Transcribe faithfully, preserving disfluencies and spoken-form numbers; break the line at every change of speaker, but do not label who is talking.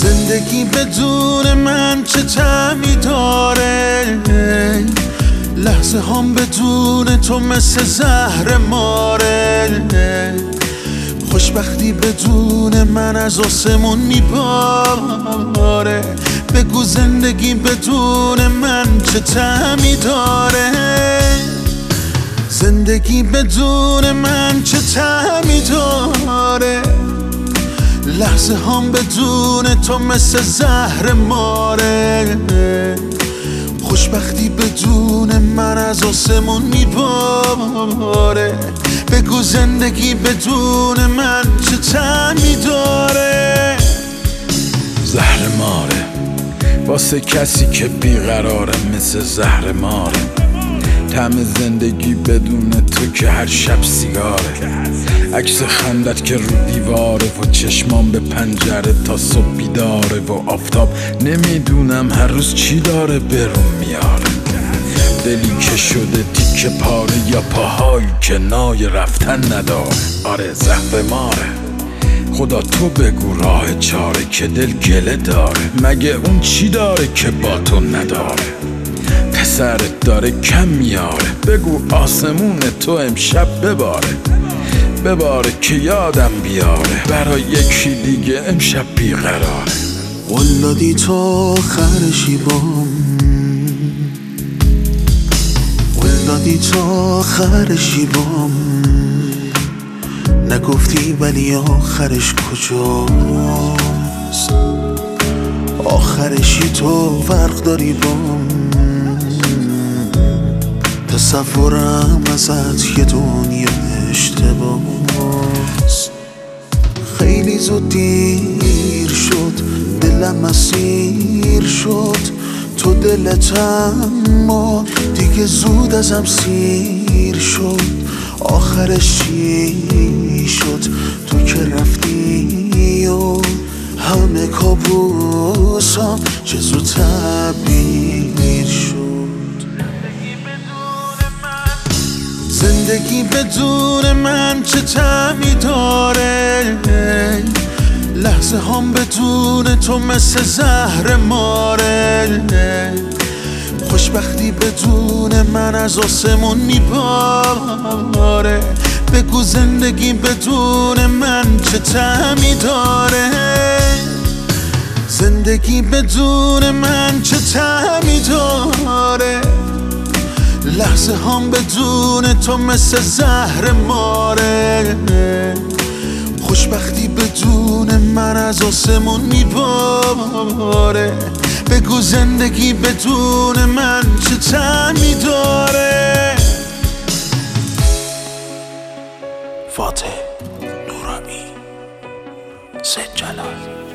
زندگی بدون من چه طعمی داره، لحظه هم بدون تو مثل زهر ماره. خوشبختی بدون من از آسمون میباره. بگو زندگی بدون من چه طعمی داره، زندگی بدون من چه طعمی داره. لحظه هم بدون تو مثل زهر ماره. خوشبختی بدون من از آسمون میباره. بگو زندگی بدون من چه طعمی داره.
زهر ماره واسه کسی که بیقراره، مثل زهر ماره. طعم زندگی بدون تو که هر شب سیگاره. عکس خندت که رو دیواره و چشمام به پنجره تا صبح بیداره. و آفتاب نمیدونم هر روز چی داره برون میاره. دلی که شده تیکه پاره یا پاهایی که نای رفتن نداره. آره زهر ماره. خدا تو بگو راه چاره که دل گله داره. مگه اون چی داره که با تو نداره؟ پسرت داره کم میاره. بگو آسمون تو امشب بباره، بباره که یادم بیاره. برای یکی دیگه امشب بیقراره.
ولادی تو آخر شیبام، ولادی تو آخر شیبام. نگفتی ولی آخرش کجاست؟ آخرشی تو فرق داری بام. تصورم ازت یه دنیا اشتباس. خیلی زود دیر شد، دلم اسیر شد. تو دلت اما دیگه زود ازم سیر شد. آخرش چی شد؟ تو که رفتی و همه کابوسام چه زود تعبیر شد. زندگی بدون من چه طعمی داره، لحظه هم بدون تو مثل زهر ماره. خوشبختی بدون من از آسمون میباره. بگو زندگی بدون من چه طعمی داره، زندگی بدون من چه طعمی داره. لحظه هم بدون تو مثل زهر ماره. خوشبختی بدون من از آسمون میباره. بگو زندگی بدون من چه طعمی داره. فاتح نورانی، سید جلال.